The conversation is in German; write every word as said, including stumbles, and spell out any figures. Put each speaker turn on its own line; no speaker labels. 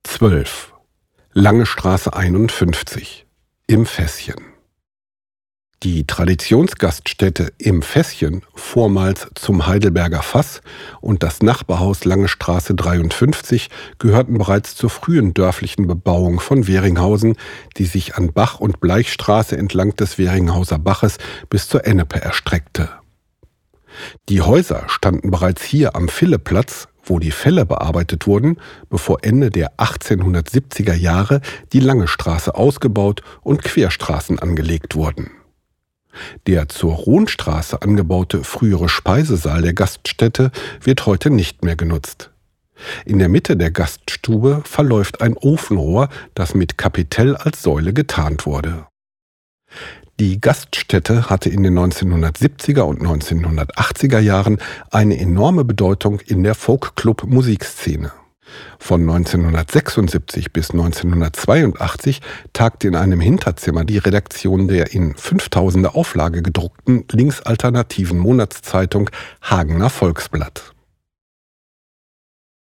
zwölf. Lange Straße einundfünfzig. Im Fässchen. Die Traditionsgaststätte Im Fässchen, vormals zum Heidelberger Fass, und das Nachbarhaus Lange Straße dreiundfünfzig gehörten bereits zur frühen dörflichen Bebauung von Weringhausen, die sich an Bach- und Bleichstraße entlang des Weringhauser Baches bis zur Ennepe erstreckte. Die Häuser standen bereits hier am Villeplatz, wo die Felle bearbeitet wurden, bevor Ende der achtzehnhundertsiebziger Jahre die Lange Straße ausgebaut und Querstraßen angelegt wurden. Der zur Rohnstraße angebaute frühere Speisesaal der Gaststätte wird heute nicht mehr genutzt. In der Mitte der Gaststube verläuft ein Ofenrohr, das mit Kapitell als Säule getarnt wurde. Die Gaststätte hatte in den neunzehnhundertsiebziger und neunzehnhundertachtziger Jahren eine enorme Bedeutung in der Folkclub-Musikszene. Von neunzehnhundertsechsundsiebzig bis neunzehnhundertzweiundachtzig tagte in einem Hinterzimmer die Redaktion der in fünftausender Auflage gedruckten linksalternativen Monatszeitung Hagener Volksblatt.